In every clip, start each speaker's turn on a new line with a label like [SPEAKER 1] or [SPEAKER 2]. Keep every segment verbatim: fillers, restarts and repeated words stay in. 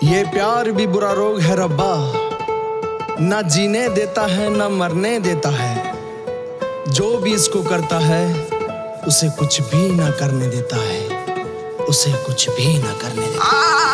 [SPEAKER 1] ये प्यार भी बुरा रोग है रब्बा, ना जीने देता है ना मरने देता है। जो भी इसको करता है उसे कुछ भी ना करने देता है, उसे कुछ भी ना करने देता है।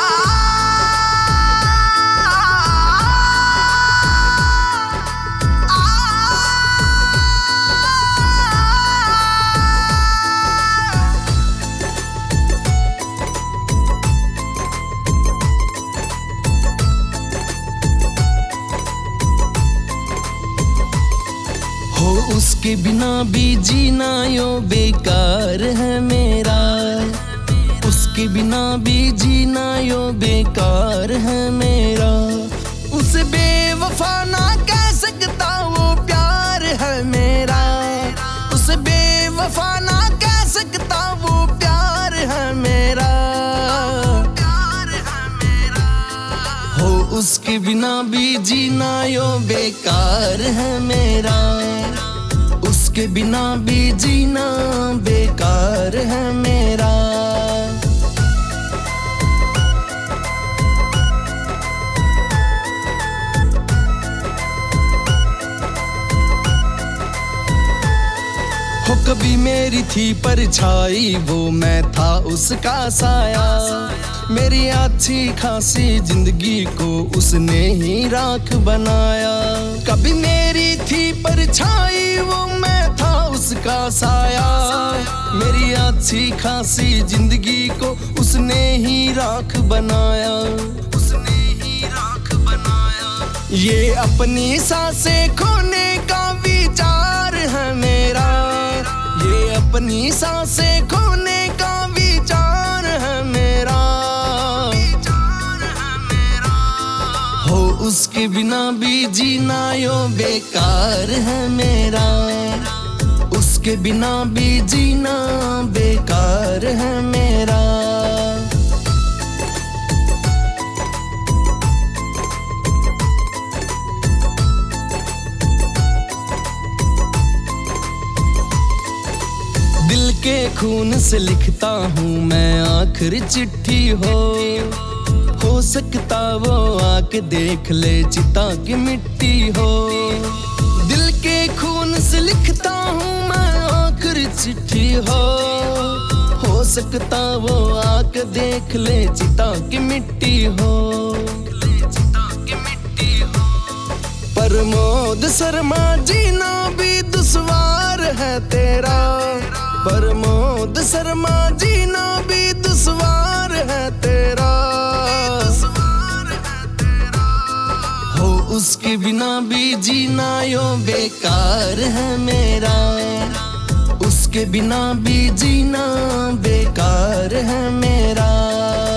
[SPEAKER 1] हो उसके बिना भी जीना यो बेकार है मेरा, उसके बिना भी जीना यो बेकार है मेरा। उसे बेवफा ना कह सकता वो प्यार है मेरा, उसे बेवफा ना कह सकता वो प्यार है मेरा। हो उसके बिना भी जीना यो बेकार है मेरा, उसके बिना भी जीना बेकार है मेरा। हो कभी मेरी थी परछाई, वो मैं था उसका साया। मेरी अच्छी खासी जिंदगी को उसने ही राख बनाया। कभी मेरी थी परछाई, वो मैं था उसका साया। मेरी अच्छी खासी जिंदगी को उसने ही राख बनाया, उसने ही राख बनाया। ये अपनी सांसें खोने का विचार है मेरा, ये अपनी सांसें खोने का विचार है मेरा। हो उसके बिना भी जीना यो बेकार है मेरा, उसके बिना भी जीना बेकार है मेरा। दिल के खून से लिखता हूँ मैं आखिरी चिट्ठी हो हो सकता वो आके देख ले चिता की मिट्टी हो। दिल के खून से लिखता हूँ मैं आखिरी चिट्ठी हो हो सकता वो आके देख ले चिता की मिट्टी हो। प्रमोद शर्मा जीना भी दुश्वार है तेरा, प्रमोद शर्मा जीना भी दुश्वार है तेरा। हो उसके बिना भी जीना यो बेकार है मेरा, उसके बिना भी जीना बेकार है मेरा।